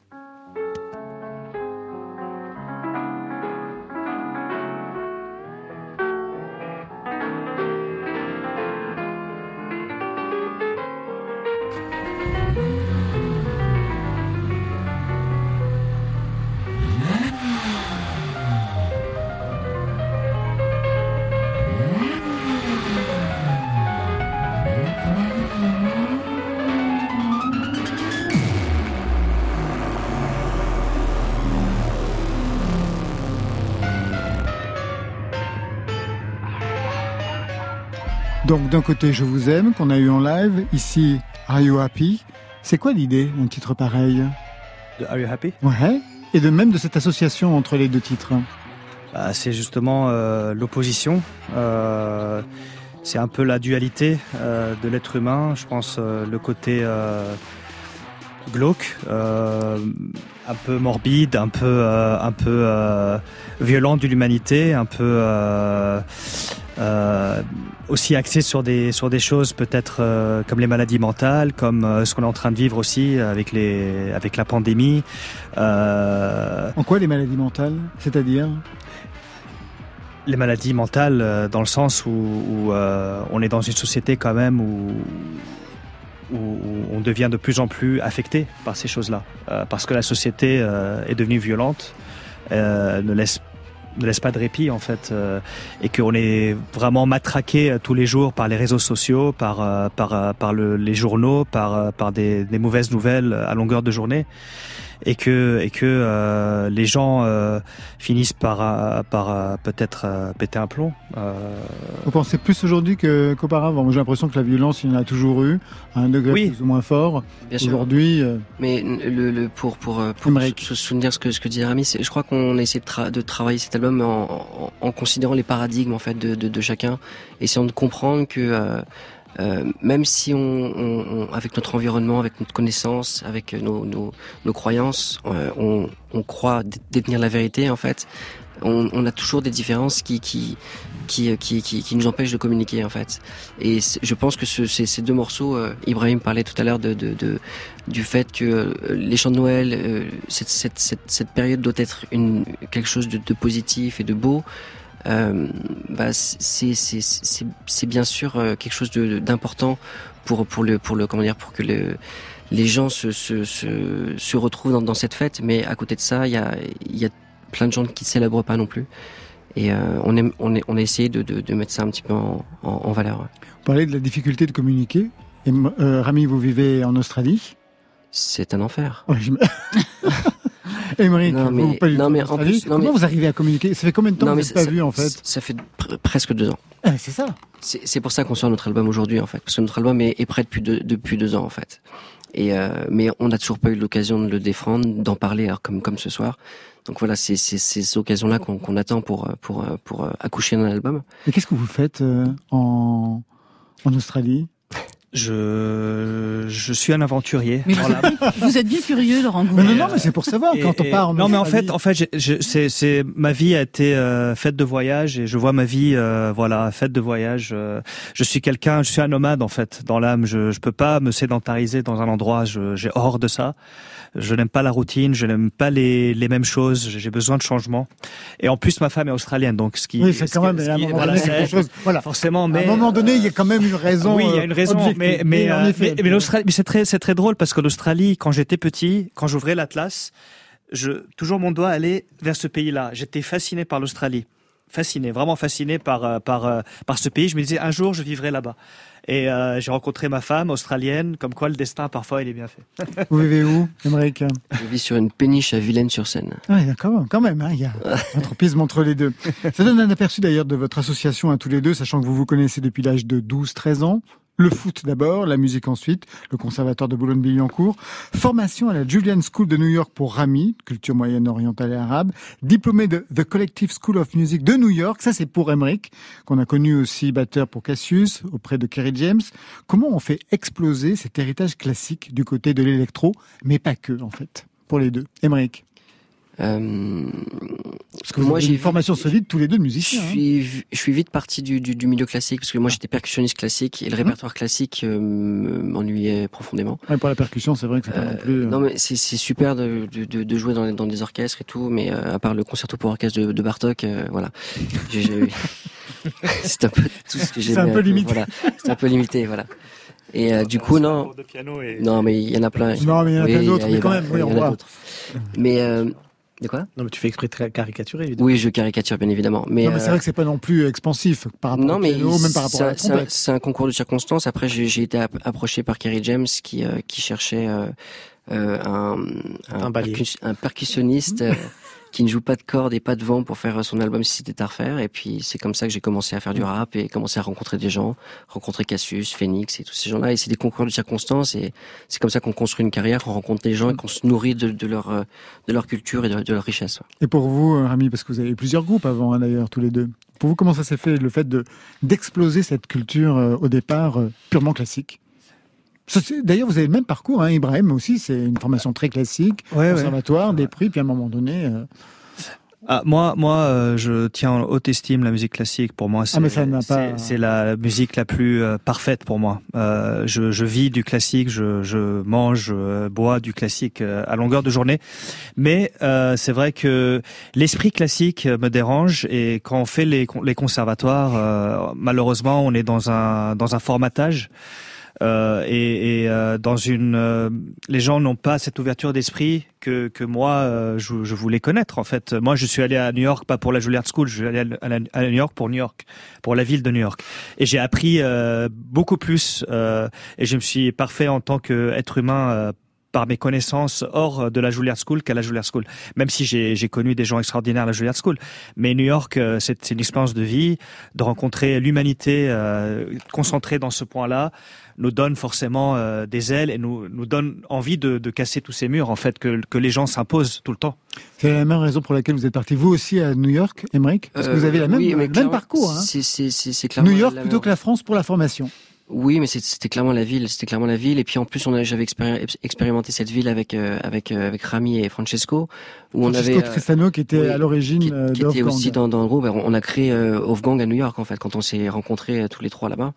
Donc d'un côté Je vous aime qu'on a eu en live, ici Are You Happy. C'est quoi l'idée d'un titre pareil? De Are You Happy? Ouais. Et de même de cette association entre les deux titres. C'est justement l'opposition. C'est un peu la dualité de l'être humain. Je pense le côté glauque, un peu morbide, un peu violent de l'humanité, un peu aussi axé sur des choses peut-être comme les maladies mentales, comme ce qu'on est en train de vivre aussi avec la pandémie. En quoi les maladies mentales? C'est-à-dire? Les maladies mentales dans le sens où on est dans une société quand même où on devient de plus en plus affecté par ces choses-là, parce que la société est devenue violente, ne laisse pas de répit en fait, et qu'on est vraiment matraqué tous les jours par les réseaux sociaux, par les journaux, par des mauvaises nouvelles à longueur de journée, et que les gens finissent par peut-être péter un plomb. Vous pensez plus aujourd'hui qu'auparavant? Moi, j'ai l'impression que la violence, il y en a toujours eu, à un degré plus ou moins fort. Bien sûr. Aujourd'hui, mais pour soutenir ce que disait Rami, je crois qu'on a essayé de travailler cet album en considérant les paradigmes en fait de chacun, essayant de comprendre que même si on avec notre environnement, avec notre connaissance, avec nos croyances, on croit détenir la vérité en fait, on a toujours des différences qui nous empêchent de communiquer en fait. Et je pense que ces deux morceaux, Ibrahim parlait tout à l'heure du fait que les chants de Noël, cette période doit être quelque chose de positif et de beau. C'est bien sûr quelque chose d'important pour que les gens se retrouvent dans cette fête, mais à côté de ça, il y a plein de gens qui ne célèbrent pas non plus, et on a essayé de mettre ça un petit peu en valeur. Vous parlez de la difficulté de communiquer. Et, Rami, vous vivez en Australie. C'est un enfer. Ouais, Aymeric, comment vous arrivez à communiquer? Ça fait combien de temps que vous n'êtes pas vu en fait? Ça fait presque 2 ans. C'est ça. C'est pour ça qu'on sort notre album aujourd'hui en fait, parce que notre album est prêt depuis 2 ans en fait. Mais on n'a toujours pas eu l'occasion de le défendre, d'en parler alors comme ce soir. Donc voilà, c'est ces occasions-là qu'on attend pour accoucher d'un album. Et qu'est-ce que vous faites en Australie? Je suis un aventurier. Mais vous êtes bien curieux, Laurent Goulet. Non, mais c'est pour savoir quand on part en Australie. Non, mais en fait, c'est ma vie a été faite de voyage, et je vois ma vie faite de voyage. Je suis un nomade en fait dans l'âme. Je peux pas me sédentariser dans un endroit. J'ai horreur de ça. Je n'aime pas la routine, je n'aime pas les mêmes choses, j'ai besoin de changement. Et en plus, ma femme est australienne, donc c'est quand même à un moment donné quelque chose. Voilà. Forcément, mais à un moment donné, il y a quand même une raison. Oui, il y a une raison, mais l'Australie, c'est très drôle parce que l'Australie, quand j'étais petit, quand j'ouvrais l'atlas, toujours mon doigt allait vers ce pays-là. J'étais fasciné par l'Australie. Vraiment fasciné par ce pays. Je me disais, un jour, je vivrai là-bas. Et j'ai rencontré ma femme australienne, comme quoi le destin, parfois, il est bien fait. Vous vivez où, Aymeric? Je vis sur une péniche à Vilaine-sur-Seine. Ah, quand même, hein, il y a un tropisme entre les deux. Ça donne un aperçu d'ailleurs de votre association à tous les deux, sachant que vous vous connaissez depuis l'âge de 12-13 ans. Le foot d'abord, la musique ensuite, le conservatoire de Boulogne-Billancourt. Formation à la Julian School de New York pour Rami, culture moyenne orientale et arabe. Diplômé de The Collective School of Music de New York, ça c'est pour Emmerich, qu'on a connu aussi batteur pour Cassius, auprès de Kerry James. Comment on fait exploser cet héritage classique du côté de l'électro, mais pas que en fait, pour les deux? Emmerich. Parce que moi j'ai une formation solide tous les deux de musiciens. Je suis vite parti du milieu classique parce que moi j'étais percussionniste classique et le répertoire classique m'ennuyait profondément. Ouais, pour la percussion c'est vrai que c'est pas non plus. Non mais c'est super de jouer dans des orchestres et tout, mais à part le concerto pour orchestre de Bartók, voilà. C'est un peu tout ce que j'ai. C'est un peu limité. Voilà, c'est un peu limité, voilà. Et du coup non. Non mais il y en a plein. Non mais il y en a plein d'autres, mais quand même, oui, on voit. Mais de quoi? Non, mais tu fais exprès de caricaturer, évidemment. Oui, je caricature, bien évidemment. Mais c'est vrai que c'est pas non plus expansif par rapport au piano, même par rapport à la trompette. C'est un concours de circonstances. Après, j'ai été approché par Kerry James qui cherchait un percussionniste qui ne joue pas de cordes et pas de vent pour faire son album si c'était à refaire. Et puis c'est comme ça que j'ai commencé à faire du rap et commencé à rencontrer des gens, rencontrer Cassius, Phoenix et tous ces gens-là. Et c'est des concours de circonstances et c'est comme ça qu'on construit une carrière, qu'on rencontre des gens et qu'on se nourrit de leur culture et de leur richesse. Et pour vous, Rami, parce que vous avez eu plusieurs groupes avant, d'ailleurs, tous les deux. Pour vous, comment ça s'est fait, le fait d'exploser cette culture au départ purement classique? D'ailleurs, vous avez le même parcours, hein, Ibrahim aussi, c'est une formation très classique, conservatoire, des prix, puis à un moment donné... Moi, je tiens en haute estime la musique classique. Pour moi, c'est la musique la plus parfaite pour moi. Je vis du classique, je mange, bois du classique à longueur de journée. Mais c'est vrai que l'esprit classique me dérange et quand on fait les conservatoires, malheureusement, on est dans un formatage. Dans les gens n'ont pas cette ouverture d'esprit que moi je voulais connaître en fait. Moi je suis allé à New York pas pour la Juilliard School, je suis allé à New York, pour la ville de New York. Et j'ai appris beaucoup plus et je me suis parfait en tant qu'être humain par mes connaissances hors de la Juilliard School qu'à la Juilliard School. Même si j'ai connu des gens extraordinaires à la Juilliard School. Mais New York, c'est une expérience de vie, de rencontrer l'humanité concentrée dans ce point-là, nous donne forcément des ailes et nous donne envie de casser tous ces murs, en fait, que les gens s'imposent tout le temps. C'est la même raison pour laquelle vous êtes parti, vous aussi, à New York, Emmerich? Parce que vous avez le même parcours. Hein. C'est clairement New York plutôt que la France pour la formation. Oui, mais c'était clairement la ville. Et puis en plus, j'avais expérimenté cette ville avec Rami et Francesco, où Francesco Tristano qui était à l'origine qui était aussi dans le groupe. On a créé Wolfgang à New York en fait quand on s'est rencontrés tous les trois là-bas.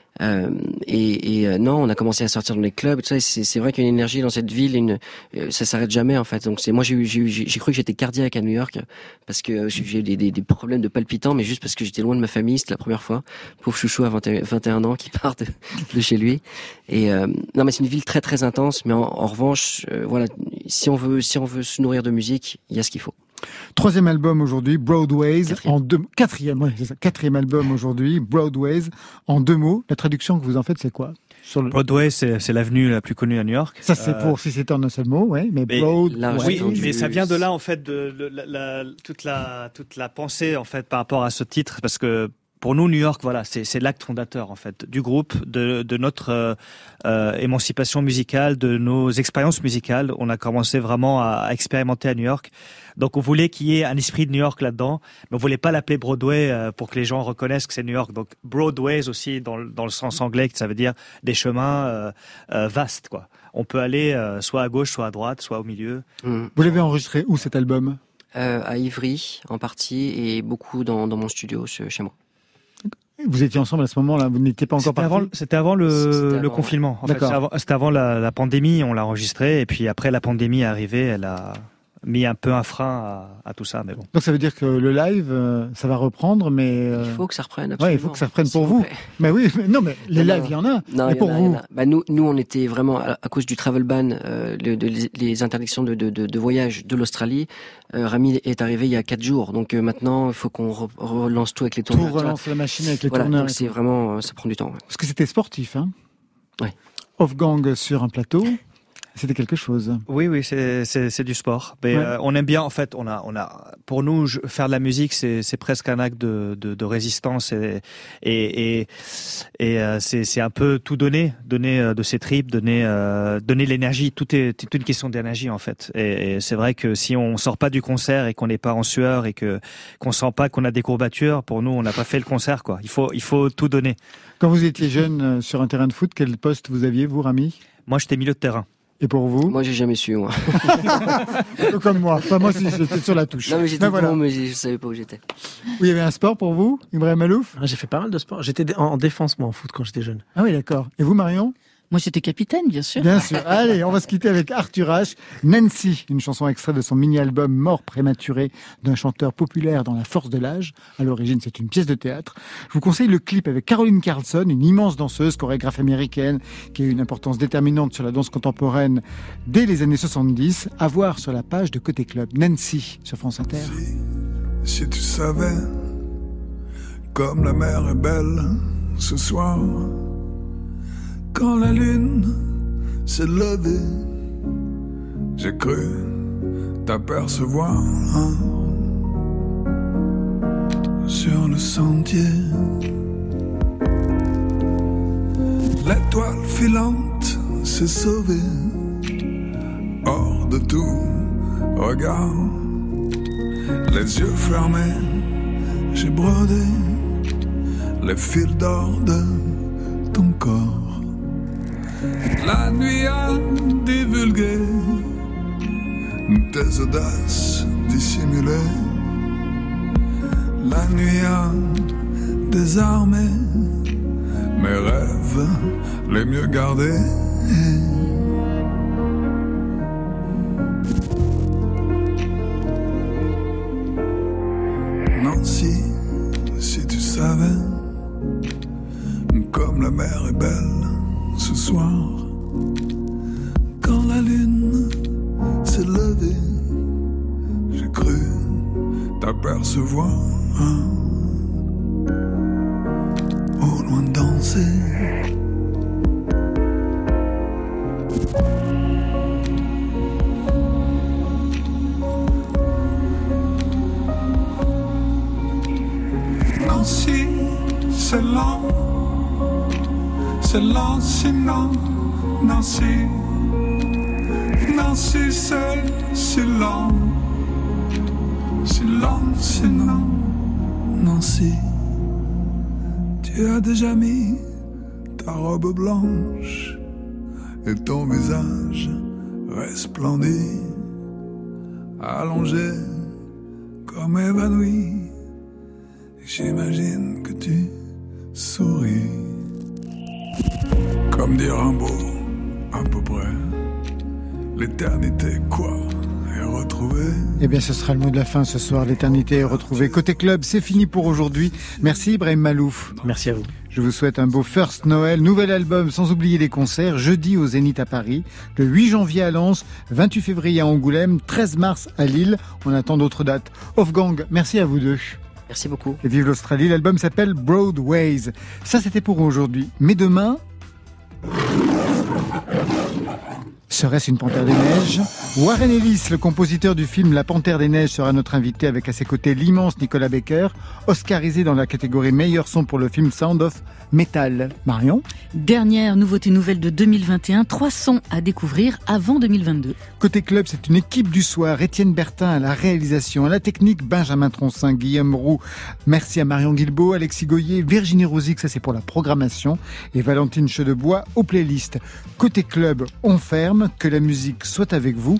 Non, on a commencé à sortir dans les clubs et tout ça. C'est vrai qu'il y a une énergie dans cette ville, ça s'arrête jamais en fait. Donc moi j'ai cru que j'étais cardiaque à New York parce que j'ai eu des problèmes de palpitants, mais juste parce que j'étais loin de ma famille. C'était la première fois. Pauvre chouchou à 21 ans qui part de chez lui. Et non, mais c'est une ville très très intense. Mais en revanche, voilà, si on veut se nourrir de musique, il y a ce qu'il faut. Troisième album aujourd'hui, Broadways, quatrième album aujourd'hui, Broadways, en 2 mots. La traduction que vous en faites, c'est quoi? Broadway, c'est l'avenue la plus connue à New York. Ça, c'est si c'était en un seul mot, ouais. Mais Broadway. Oui, mais ça vient de là, en fait, toute la pensée, en fait, par rapport à ce titre, parce que pour nous, New York, voilà, c'est l'acte fondateur en fait du groupe, de notre émancipation musicale, de nos expériences musicales. On a commencé vraiment à expérimenter à New York. Donc on voulait qu'il y ait un esprit de New York là-dedans, mais on voulait pas l'appeler Broadway pour que les gens reconnaissent que c'est New York. Donc Broadways aussi dans le sens anglais, que ça veut dire des chemins vastes, quoi. On peut aller soit à gauche, soit à droite, soit au milieu. Vous l'avez enregistré où cet album? À Ivry en partie et beaucoup dans mon studio chez moi. Vous étiez ensemble à ce moment-là, vous n'étiez pas encore partis? C'était avant le confinement. En fait, c'était avant la pandémie, on l'a enregistré, et puis après la pandémie est arrivée, elle a mis un peu un frein à tout ça, mais bon. Donc ça veut dire que le live, ça va reprendre, mais... Il faut que ça reprenne, absolument. Ouais, il faut que ça reprenne pour vous. Mais oui, mais les lives, il y en a. Non, mais pour vous. Bah, nous, on était vraiment, à cause du travel ban, les interdictions de voyage de l'Australie, Rami est arrivé il y a 4 jours. Donc maintenant, il faut qu'on relance tout avec les tourneurs. Tout relance la machine avec les tourneurs. Donc c'est vraiment, ça prend du temps. Ouais. Parce que c'était sportif, hein. Ouais. Wolfgang sur un plateau. C'était quelque chose. Oui, c'est du sport. Mais on aime bien, en fait, on a, pour nous, faire de la musique, c'est presque un acte de résistance et c'est un peu tout donner de ses tripes, donner l'énergie. Tout est une question d'énergie, en fait. Et c'est vrai que si on sort pas du concert et qu'on n'est pas en sueur et qu'on sent pas qu'on a des courbatures, pour nous, on n'a pas fait le concert, quoi. Il faut tout donner. Quand vous étiez jeune sur un terrain de foot, quel poste vous aviez, vous, Rami ? Moi, j'étais milieu de terrain. Et pour vous ? Moi, j'ai jamais su, moi. Comme moi. Enfin, moi, j'étais sur la touche. Non, mais j'étais bon, mais je savais pas où j'étais. Oui, il y avait un sport pour vous, Ibrahim Malouf ? J'ai fait pas mal de sport. J'étais en défense, moi, en foot, quand j'étais jeune. Ah oui, d'accord. Et vous, Marion ? Moi, j'étais capitaine, bien sûr. Bien sûr. Allez, on va se quitter avec Arthur H. Nancy, une chanson extraite de son mini-album Mort prématuré d'un chanteur populaire dans la force de l'âge. À l'origine, c'est une pièce de théâtre. Je vous conseille le clip avec Caroline Carlson, une immense danseuse, chorégraphe américaine, qui a eu une importance déterminante sur la danse contemporaine dès les années 70. À voir sur la page de Côté Club. Nancy, sur France Inter. Si tu savais, comme la mer est belle ce soir, quand la lune s'est levée, j'ai cru t'apercevoir sur le sentier. L'étoile filante s'est sauvée hors de tout regard. Les yeux fermés, j'ai brodé les fils d'or de ton corps. La nuit a divulgué tes audaces dissimulées. La nuit a désarmé mes rêves les mieux gardés. Nancy, si tu savais, comme la mer est belle ce soir, quand la lune s'est levée, j'ai cru t'apercevoir au loin danser. Nancy, c'est lent. C'est lent, sinon, Nancy. Nancy, c'est si lent. Si lent, sinon, Nancy. Tu as déjà mis ta robe blanche et ton visage resplendit, allongé comme évanoui. J'imagine que tu souris. Comme dit Rimbaud, à peu près, l'éternité, quoi, est retrouvée. Eh bien, ce sera le mot de la fin ce soir, l'éternité est retrouvée. Côté Club, c'est fini pour aujourd'hui. Merci Ibrahim Malouf. Merci à vous. Je vous souhaite un beau First Noël, nouvel album, sans oublier les concerts, jeudi au Zénith à Paris, le 8 janvier à Lens, 28 février à Angoulême, 13 mars à Lille. On attend d'autres dates. Wolfgang, merci à vous deux. Merci beaucoup. Et vive l'Australie, l'album s'appelle Broadways. Ça, c'était pour aujourd'hui. Mais demain... Serait-ce une Panthère des Neiges ? Warren Ellis, le compositeur du film La Panthère des Neiges, sera notre invité avec à ses côtés l'immense Nicolas Becker, oscarisé dans la catégorie meilleur son pour le film Sound of Metal. Marion ? Dernière nouveauté nouvelle de 2021, 3 sons à découvrir avant 2022. Côté Club, c'est une équipe du soir. Étienne Bertin à la réalisation, à la technique, Benjamin Troncin, Guillaume Roux. Merci à Marion Guilbault, Alexis Goyer, Virginie Rosic, ça c'est pour la programmation, et Valentine Chedebois aux playlists. Côté Club, on ferme, que la musique soit avec vous.